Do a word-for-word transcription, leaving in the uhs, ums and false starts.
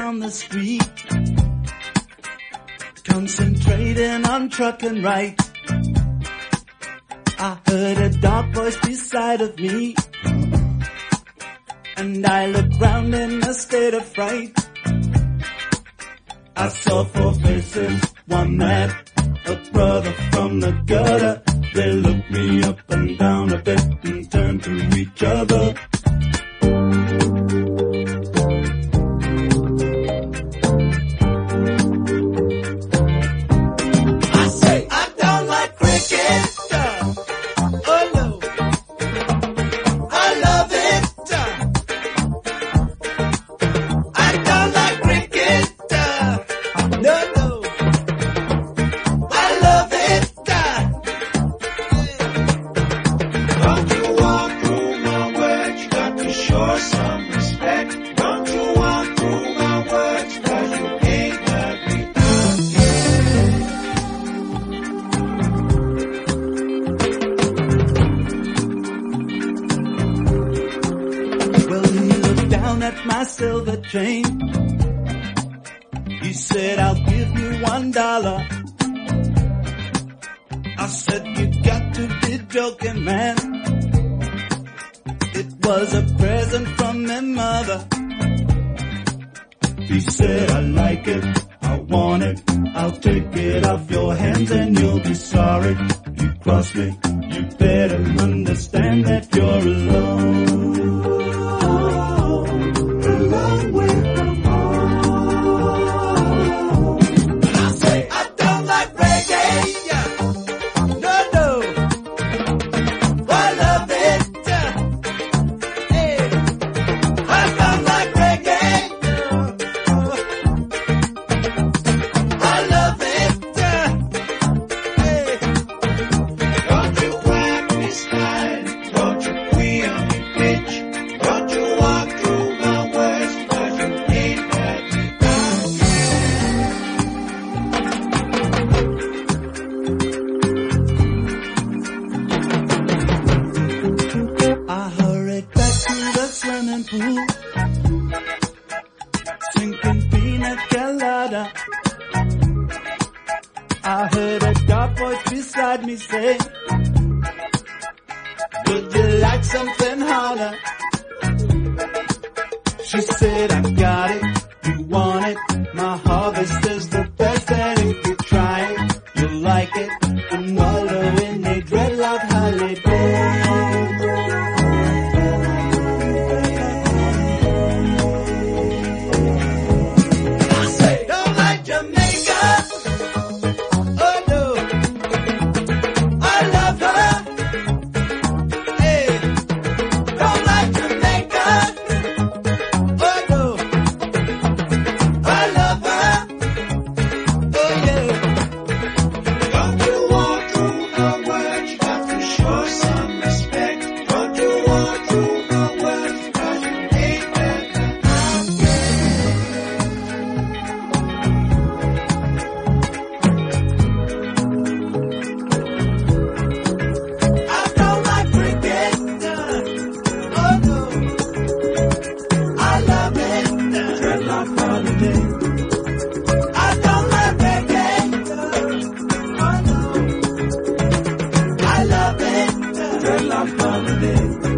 down the street, concentrating on trucking right. I heard a dark voice beside of me, and I looked round in a state of fright. I saw four faces, one man, a brother from the gutter. They looked me up and down a bit and turned to each other. I say, I don't like cricket. Oh no, I love it. I don't like cricket. No, no, I love it. Don't you walk through my words, you got to show some respect. Don't you walk through my words, cause you ain't got me again. Well, he looked down at my silver chain. He said, I'll give you one dollar. I said, you got to be joking, man. It was a present from my mother. He said, I like it, I want it, I'll take it off your hands and you'll be sorry. You cross me, you better understand that you're alone. Alone with the I say, I don't like reggae. No, no, I love it. Hey, I don't like reggae. I love it. Hey, don't you whack me slide, don't you queen on me pitch, don't you walk through my words, cause you ain't got me I hurried back to the swimming pool, sinking pina colada. I heard a dark voice beside me say, would you like something harder? She said, I got it, you want it, my harvest is the best, and if you try it, you'll like it. I'm wallow in a dreadlock holiday. I say, don't like Jamaica. Oh no, I love her. Hey, don't like Jamaica. Oh no, I love her. Oh yeah. Don't you walk through my words, you got to show some respect. Don't you walk through my words, cause you ain't got I don't like cricket. Oh no, I love it. Dreadlock holiday. I don't like reggae. Oh no, I love it. Dreadlock holiday.